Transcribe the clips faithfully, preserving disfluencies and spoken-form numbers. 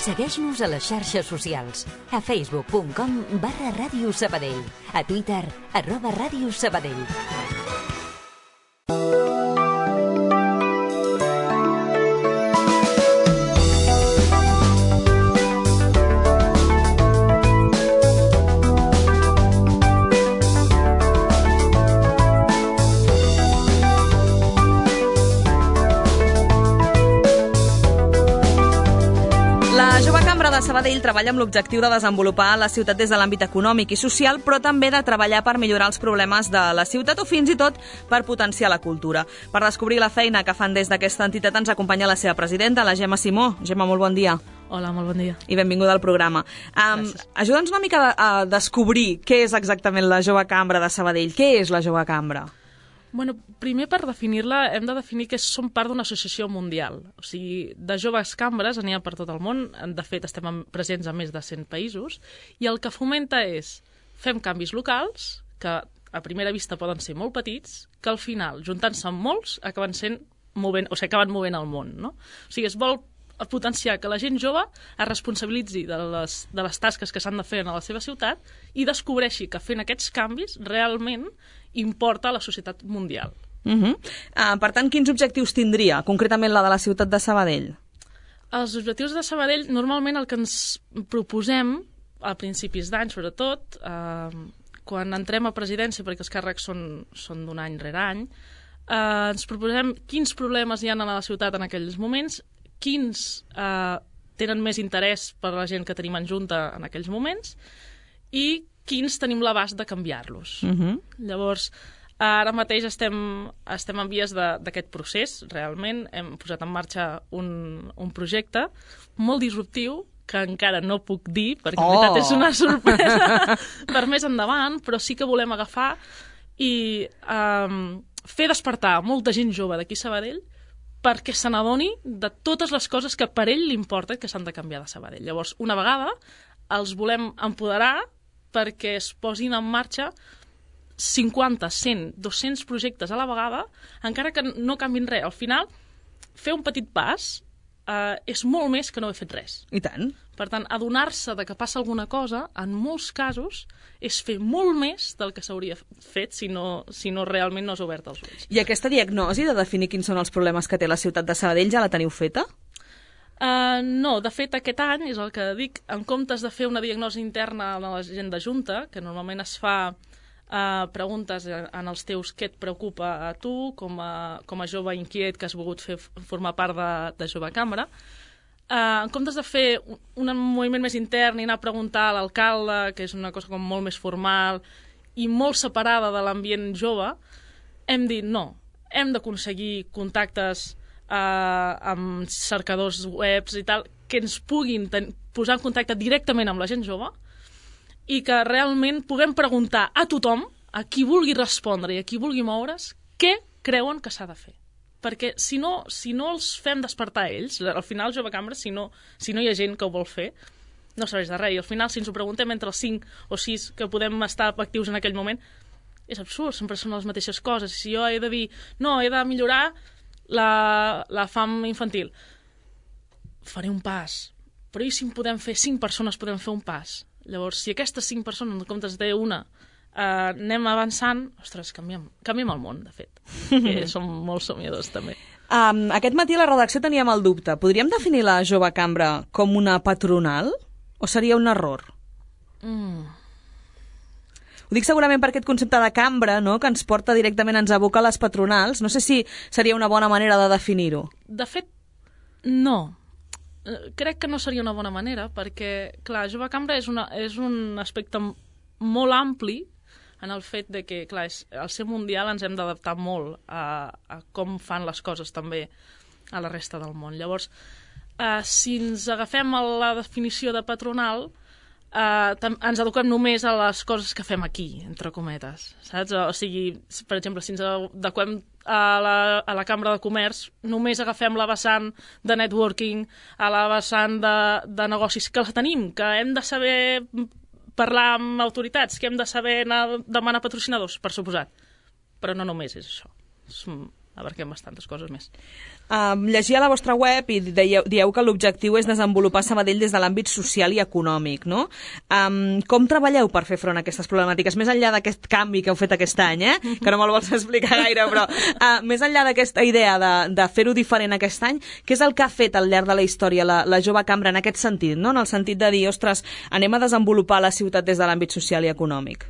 Segueix-nos a les xarxes socials. A facebook punt com barra Ràdio Sabadell. A Twitter, arroba Ràdio Sabadell. de Sabadell treballa amb l'objectiu de desenvolupar la ciutat des de l'àmbit econòmic i social, però també de treballar per millorar els problemes de la ciutat o fins i tot per potenciar la cultura. Per descobrir la feina que fan des d'aquesta entitat ens acompanya la seva presidenta, la Gemma Simó. Gemma, molt bon dia. Hola, molt bon dia. I benvinguda al programa. Um, Ajuda'ns una mica a descobrir què és exactament la Jove Cambra de Sabadell. Què és la Jove Cambra? Bueno, primer, per definir-la, hem de definir que som part d'una associació mundial. O sigui, de joves cambres n'hi ha per tot el món. De fet, estem presents a més de cent països. I el que fomenta és fem canvis locals, que a primera vista poden ser molt petits, que al final, juntant-se amb molts, acaben sent movent, o sigui, acaben movent el món, no? O sigui, es vol potenciar que la gent jove es responsabilitzi de les, de les tasques que s'han de fer a la seva ciutat i descobreixi que fent aquests canvis realment importa a la societat mundial. Uh -huh. uh, per tant, quins objectius tindria, concretament la de la ciutat de Sabadell? Els objectius de Sabadell, normalment el que ens proposem, a principis d'any sobretot, eh, quan entrem a presidència, perquè els càrrecs són, són d'un any rere any, eh, ens proposem quins problemes hi ha a la ciutat en aquells moments, quins eh, tenen més interès per a la gent que tenim en junta en aquells moments i quins tenim l'abast de canviar-los. Uh -huh. Llavors, ara mateix estem, estem en vies d'aquest procés, realment. Hem posat en marxa un, un projecte molt disruptiu que encara no puc dir, perquè oh. en veritat és una sorpresa per més endavant, però sí que volem agafar i um, fer despertar molta gent jove d'aquí a Sabadell perquè se n'adoni de totes les coses que per ell li importa que s'han de canviar de Sabadell. Llavors, una vegada, els volem empoderar perquè es posin en marxa cinquanta, cent, dos-cents projectes a la vegada, encara que no canvin res. Al final, fer un petit pas eh, és molt més que no haver fet res. I tant. Per tant, adonar-se de que passa alguna cosa, en molts casos, és fer molt més del que s'hauria fet si no, si no realment no has obert els ulls. I aquesta diagnosi de definir quins són els problemes que té la ciutat de Sabadell ja la teniu feta? Uh, no, de fet, aquest any, és el que dic, en comptes de fer una diagnosi interna a la gent de junta, que normalment es fa uh, preguntes en els teus què et preocupa a tu, com a, com a jove inquiet que has volgut fer, formar part de, de Jove Cambra, Uh, en comptes de fer un, un moviment més intern i anar a preguntar a l'alcalde, que és una cosa com molt més formal i molt separada de l'ambient jove, hem dit no, hem d'aconseguir contactes uh, amb cercadors webs i tal, que ens puguin posar en contacte directament amb la gent jove i que realment puguem preguntar a tothom, a qui vulgui respondre i a qui vulgui moure's, què creuen que s'ha de fer. Perquè si no, si no els fem despertar ells, al final Jove Cambra, si no, si no hi ha gent que ho vol fer, no serveix de res. I al final, si ens ho preguntem entre els cinc o sis que podem estar actius en aquell moment, és absurd, sempre són les mateixes coses. Si jo he de dir, no, he de millorar la, la fam infantil, faré un pas. Però i si en podem fer cinc persones, podem fer un pas. Llavors, si aquestes cinc persones, en comptes d'una, Uh, anem avançant, ostres, canviem, canviem el món, de fet. Que som molt somiadors, també. Um, aquest matí a la redacció teníem el dubte. Podríem definir la Jove Cambra com una patronal? O seria un error? Mm. Ho dic segurament per aquest concepte de cambra, no?, que ens porta directament, ens aboca a les patronals. No sé si seria una bona manera de definir-ho. De fet, no. Crec que no seria una bona manera, perquè, clar, Jove Cambra és, una, és un aspecte molt ampli en el fet de que, clar, és, al ser mundial ens hem d'adaptar molt a, a com fan les coses també a la resta del món. Llavors, eh, si ens agafem a la definició de patronal, eh, ens adequem només a les coses que fem aquí, entre cometes, saps? O sigui, per exemple, si ens adequem a la, a la Cambra de Comerç, només agafem la vessant de networking, a la vessant de, de negocis que la tenim, que hem de saber parlar amb autoritats, que hem de saber anar a demanar patrocinadors, per suposat. Però no només és això. És abarquem bastantes coses més. Uh, llegia la vostra web i dieu, dieu que l'objectiu és desenvolupar Sabadell des de l'àmbit social i econòmic, no? Um, com treballeu per fer front a aquestes problemàtiques? Més enllà d'aquest canvi que heu fet aquest any, eh? Que no me'l vols explicar gaire, però uh, més enllà d'aquesta idea de, de fer-ho diferent aquest any, què és el que ha fet al llarg de la història la, la jove cambra en aquest sentit, no? En el sentit de dir, ostres, anem a desenvolupar la ciutat des de l'àmbit social i econòmic?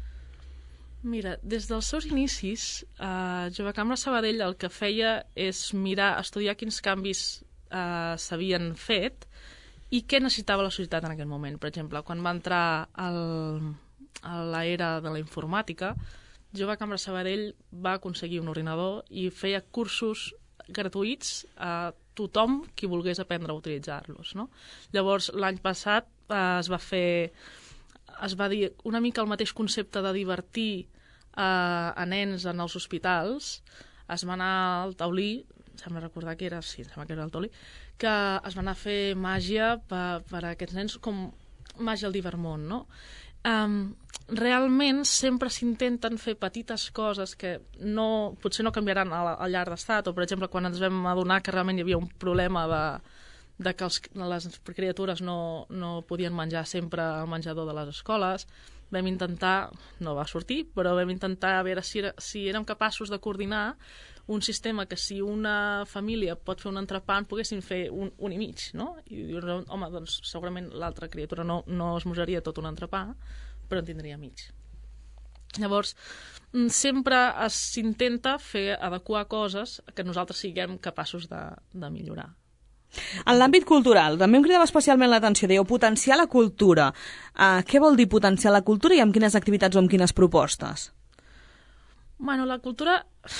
Mira, des dels seus inicis, eh, Jove Cambra Sabadell el que feia és mirar, estudiar quins canvis eh, s'havien fet i què necessitava la societat en aquell moment. Per exemple, quan va entrar el, a l'era de la informàtica, Jove Cambra Sabadell va aconseguir un ordinador i feia cursos gratuïts a tothom qui volgués aprendre a utilitzar-los, no? Llavors, l'any passat eh, es va fer... es va dir una mica el mateix concepte de divertir eh, a nens en els hospitals. Es va anar al taulí, sembla recordar que era, sí, sembla que era el taulí, que es va anar a fer màgia per, per a aquests nens, com màgia al Divermont, no? Um, realment sempre s'intenten fer petites coses que no, potser no canviaran al, al llarg d'estat, o per exemple quan ens vam adonar que realment hi havia un problema de de que els, les criatures no, no podien menjar sempre al menjador de les escoles. Vam intentar, no va sortir, però vam intentar veure si, era, si érem capaços de coordinar un sistema que si una família pot fer un entrepà en poguessin fer un, un i mig, no? I dius, home, doncs segurament l'altra criatura no, no es menjaria tot un entrepà, però en tindria mig. Llavors, sempre s'intenta fer adequar coses que nosaltres siguem capaços de, de millorar. En l'àmbit cultural, també em cridava especialment l'atenció, dèieu potenciar la cultura. Uh, què vol dir potenciar la cultura i amb quines activitats o amb quines propostes? Bueno, la cultura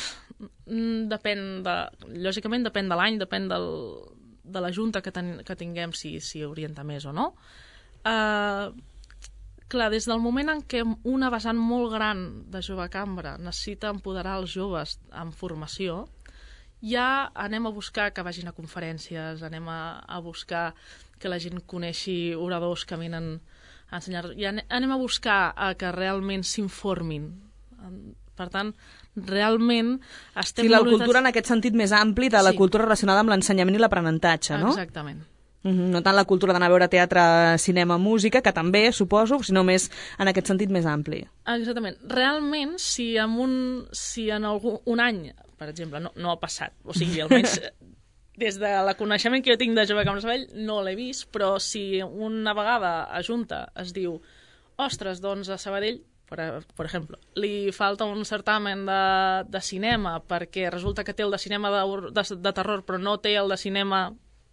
depèn de... Lògicament depèn de l'any, depèn del, de la junta que, ten, que tinguem, si, si orienta més o no. Uh, clar, des del moment en què una vessant molt gran de Jove Cambra necessita empoderar els joves en formació, ja anem a buscar que vagin a conferències, anem a, a buscar que la gent coneixi oradors que venen a ensenyar, ja anem a buscar a que realment s'informin. Per tant, realment estem... Sí, la cultura en aquest sentit més ampli de la sí. cultura relacionada amb l'ensenyament i l'aprenentatge, no? Exactament. Uh-huh. No tant la cultura d'anar a veure teatre, cinema, música, que també, suposo, sinó més en aquest sentit més ampli. Exactament. Realment, si en un, si en algun, un any, per exemple, no, no ha passat, o sigui, almenys des de la coneixement que jo tinc de Jove Cambra Sabadell no l'he vist, però si una vegada a Junta es diu ostres, doncs a Sabadell, per, per exemple, li falta un certamen de, de cinema perquè resulta que té el de cinema de, de, de terror però no té el de cinema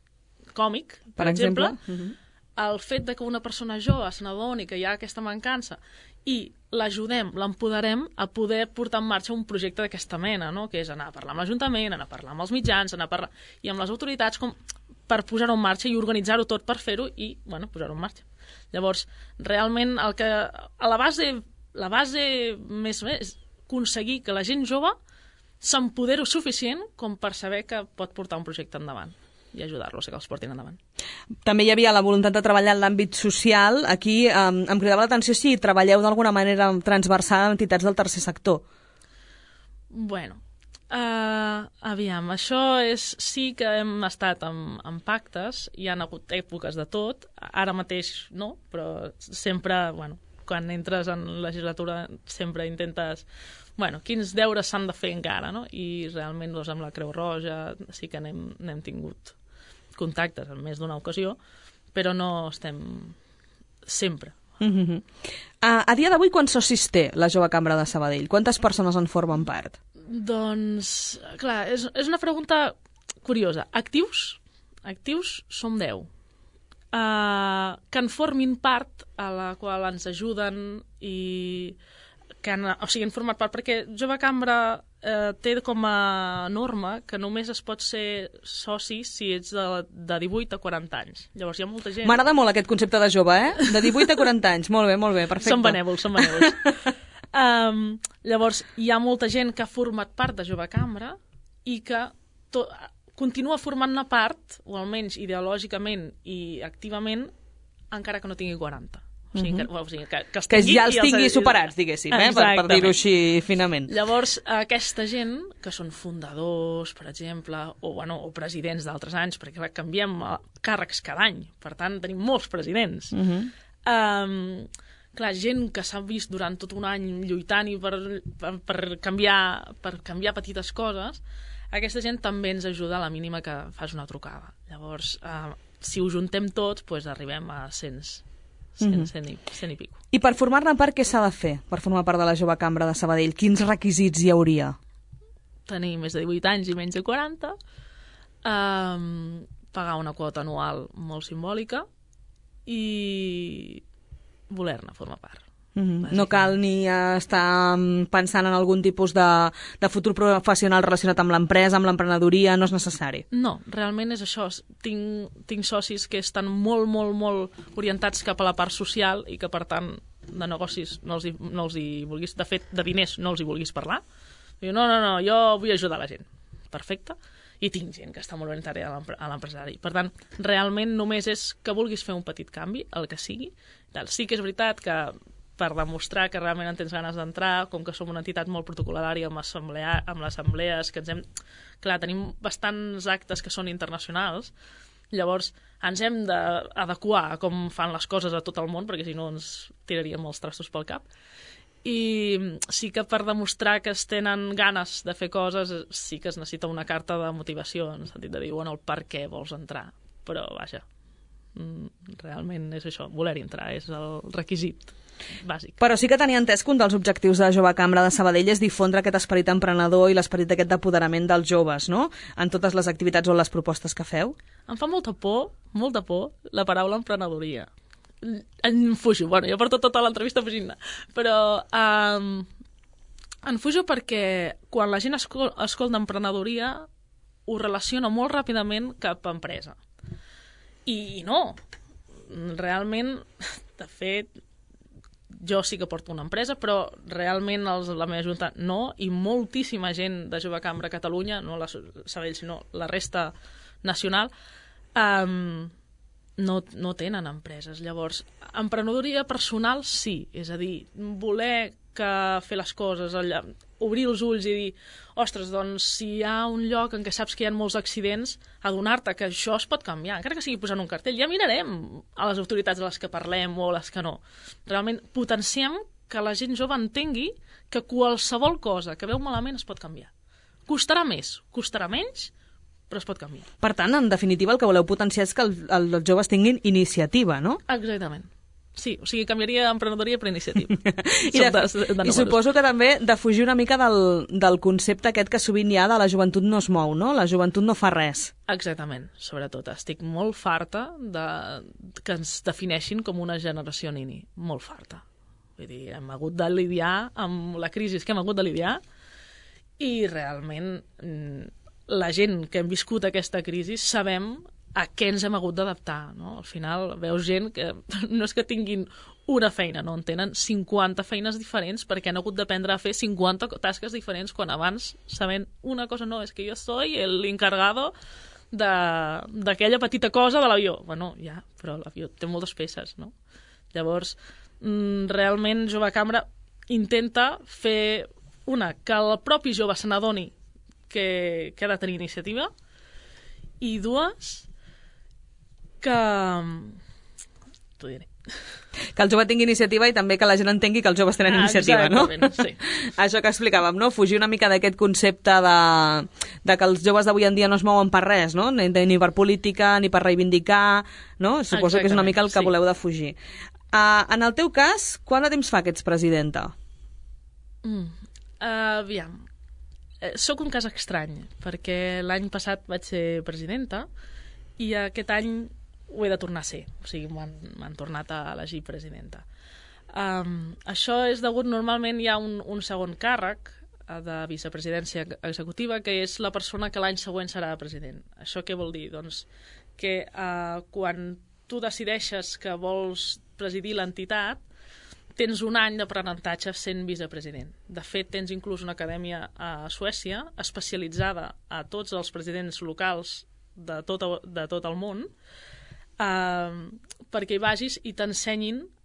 còmic, per, per exemple, exemple uh-huh. el fet de que una persona jove se n'adoni que hi ha aquesta mancança i l'ajudem, l'empoderem a poder portar en marxa un projecte d'aquesta mena, no? Que és anar a parlar amb l'Ajuntament, anar a parlar amb els mitjans, anar a parlar i amb les autoritats com per posar-ho en marxa i organitzar-ho tot per fer-ho i, bueno, posar-ho en marxa. Llavors, realment, el que, a la base, la base més o més és aconseguir que la gent jove s'empoderi suficient com per saber que pot portar un projecte endavant i ajudar-los a que els portin endavant. També hi havia la voluntat de treballar en l'àmbit social. Aquí eh, em cridava l'atenció si treballeu d'alguna manera transversal amb entitats del tercer sector. Bueno, uh, aviam, això és... Sí que hem estat en, en pactes, hi ha hagut èpoques de tot, ara mateix no, però sempre, bueno, quan entres en legislatura sempre intentes... Bueno, quins deures s'han de fer encara, no? I realment doncs, amb la Creu Roja sí que n'hem, n'hem tingut contactes en més d'una ocasió, però no estem sempre. Mm-hmm. a, a dia d'avui, quants socis té la Jove Cambra de Sabadell? Quantes persones en formen part? Doncs, clar, és, és una pregunta curiosa. Actius? Actius som deu. Uh, que en formin part, a la qual ens ajuden i... que han, o sigui, han format part, perquè Jove Cambra eh, té com a norma que només es pot ser soci si ets de, de divuit a quaranta anys. Llavors hi ha molta gent... M'agrada molt aquest concepte de jove, eh? De divuit a quaranta anys. Molt bé, molt bé, perfecte. Són benèvols, són benèvols. um, llavors, hi ha molta gent que ha format part de Jove Cambra i que to, continua formant una part, o almenys ideològicament i activament, encara que no tingui quaranta. O sigui, Mhm. que, bueno, o sigui, que, que, els Que tingui ja els i tingui superats, diguéssim, eh? per, per Exactament. dir-ho així finament. Llavors, aquesta gent, que són fundadors, per exemple, o, bueno, o presidents d'altres anys, perquè clar, canviem eh, càrrecs cada any, per tant, tenim molts presidents. Uh -huh. um, clar, gent que s'ha vist durant tot un any lluitant i per, per, per, canviar, per canviar petites coses, aquesta gent també ens ajuda a la mínima que fas una trucada. Llavors, uh, si ho juntem tots, pues, arribem a cent, cent, Mhm. cent, i, cent i pico. I per formar-ne part, què s'ha de fer per formar part de la Jove Cambra de Sabadell? Quins requisits hi hauria? Tenir més de divuit anys i menys de quaranta, um, pagar una quota anual molt simbòlica i voler-ne formar part. Mm-hmm. No cal ni estar pensant en algun tipus de, de futur professional relacionat amb l'empresa, amb l'emprenedoria, no és necessari. No, realment és això. Tinc, tinc socis que estan molt, molt, molt orientats cap a la part social i que, per tant, de negocis no els hi, no els hi vulguis... De fet, de diners no els hi vulguis parlar. Diu, no, no, no, jo vull ajudar la gent. Perfecte. I tinc gent que està molt orientada a l'empresari. Per tant, realment només és que vulguis fer un petit canvi, el que sigui. Sí que és veritat que per demostrar que realment en tens ganes d'entrar, com que som una entitat molt protocolària amb, assemblea, amb les assemblees, que ens hem... Clar, tenim bastants actes que són internacionals, llavors ens hem d'adequar a com fan les coses a tot el món, perquè si no ens tiraríem els trastos pel cap. I sí que per demostrar que es tenen ganes de fer coses, sí que es necessita una carta de motivació, en el sentit de dir, bueno, el per què vols entrar. Però, vaja, realment és això, voler entrar, és el requisit bàsic. Però sí que tenia entès que un dels objectius de la Jove Cambra de Sabadell és difondre aquest esperit emprenedor i l'esperit d'aquest d'apoderament dels joves, no?, en totes les activitats o les propostes que feu. Em fa molta por, molta por, la paraula emprenedoria. En fujo, bueno, jo porto tota l'entrevista fugint-ne, però um, en fujo perquè quan la gent escol escolta emprenedoria ho relaciona molt ràpidament cap a empresa. I no, realment, de fet, jo sí que porto una empresa, però realment els, la meva junta no, i moltíssima gent de Jove Cambra a Catalunya, no la Sabadell, sinó la resta nacional, um, no, no tenen empreses. Llavors, emprenedoria personal sí, és a dir, voler que fer les coses, allà, obrir els ulls i dir, ostres, doncs si hi ha un lloc en què saps que hi ha molts accidents, adonar-te que això es pot canviar, encara que sigui posant un cartell, ja mirarem a les autoritats a les que parlem o a les que no. Realment potenciem que la gent jove entengui que qualsevol cosa que veu malament es pot canviar. Costarà més, costarà menys, però es pot canviar. Per tant, en definitiva, el que voleu potenciar és que el, el, els joves tinguin iniciativa, no? Exactament. Sí, o sigui, canviaria emprenedoria per iniciativa. I, de, de, de I suposo que també de fugir una mica del, del concepte aquest que sovint hi ha de la joventut no es mou, no? La joventut no fa res. Exactament, sobretot. Estic molt farta de que ens defineixin com una generació nini. Molt farta. Vull dir, hem hagut de lidiar amb la crisi que hem hagut de lidiar i realment la gent que hem viscut aquesta crisi sabem a què ens hem hagut d'adaptar, no? Al final veus gent que no és que tinguin una feina, no? En tenen cinquanta feines diferents perquè han hagut d'aprendre a fer cinquanta tasques diferents quan abans sabent una cosa, no, és que jo soy el encargado d'aquella petita cosa de l'avió. Bueno, ja, però l'avió té moltes peces, no? Llavors, realment Jove Cambra intenta fer una, que el propi jove se n'adoni que, que ha de tenir iniciativa, i dues, que... t'ho diré. Que el jove tingui iniciativa i també que la gent entengui que els joves tenen iniciativa, no? Sí. Això que explicàvem, no? Fugir una mica d'aquest concepte de, de que els joves d'avui en dia no es mouen per res, no? Ni, ni per política, ni per reivindicar, no? Suposo Exactament, que és una mica el que sí. voleu de fugir. Uh, en el teu cas, quant de temps fa que ets presidenta? Mm. Uh, aviam. Uh, soc un cas estrany, perquè l'any passat vaig ser presidenta i aquest any ho he de tornar a ser, o sigui, m'han tornat a elegir presidenta. Um, això és degut, normalment hi ha un, un segon càrrec de vicepresidència executiva, que és la persona que l'any següent serà president. Això què vol dir? Doncs que uh, quan tu decideixes que vols presidir l'entitat, tens un any d'aprenentatge sent vicepresident. De fet, tens inclús una acadèmia a Suècia especialitzada a tots els presidents locals de tot, de tot el món, Uh, perquè hi vagis i t'ensenyin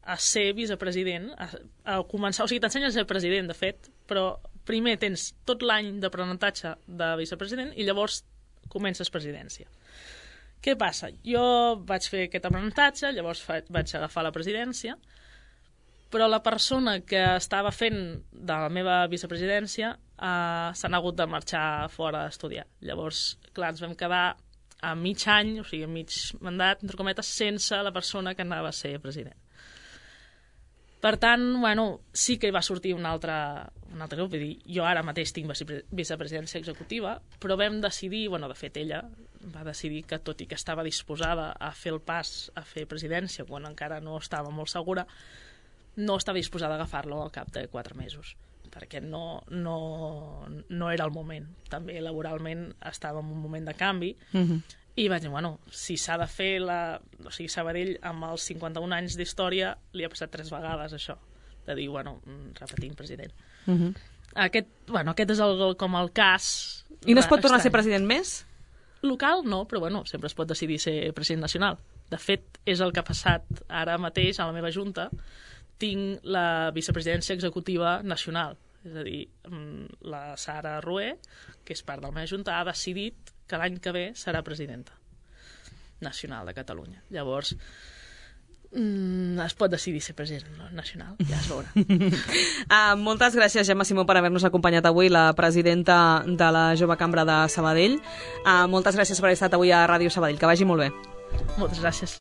a ser vicepresident, a, a començar, o sigui, t'ensenyen a ser president, de fet, però primer tens tot l'any d'aprenentatge de vicepresident i llavors comences presidència. Què passa? Jo vaig fer aquest aprenentatge, llavors fa, vaig agafar la presidència, però la persona que estava fent de la meva vicepresidència eh, s'ha hagut de marxar fora a estudiar. Llavors, clar, ens vam quedar a mig any, o sigui, a mig mandat, entre cometes, sense la persona que anava a ser president. Per tant, bueno, sí que hi va sortir un altre, un altre grup, vull dir, jo ara mateix tinc vicepresidència executiva, però vam decidir, bueno, de fet ella va decidir que tot i que estava disposada a fer el pas a fer presidència quan encara no estava molt segura, no estava disposada a agafar-lo al cap de quatre mesos, perquè no, no, no era el moment. També laboralment estava en un moment de canvi, mm-hmm. I vaig dir, bueno, si s'ha de fer la... O sigui, Sabadell, amb els cinquanta-un anys d'història, li ha passat tres vegades això, de dir, bueno, repetim president. Mm-hmm. Aquest, bueno, aquest és el, com el cas... I no es pot tornar a ser president més? Local no, però bueno, sempre es pot decidir ser president nacional. De fet, és el que ha passat ara mateix a la meva junta. Tinc la vicepresidència executiva nacional. És a dir, la Sara Rué, que és part de la meva junta, ha decidit que l'any que ve serà presidenta nacional de Catalunya. Llavors, mm, es pot decidir ser president nacional, ja es veurà. uh, moltes gràcies, Gemma Simó, per haver-nos acompanyat avui, la presidenta de la Jove Cambra de Sabadell. Uh, moltes gràcies per haver estat avui a Ràdio Sabadell. Que vagi molt bé. Moltes gràcies.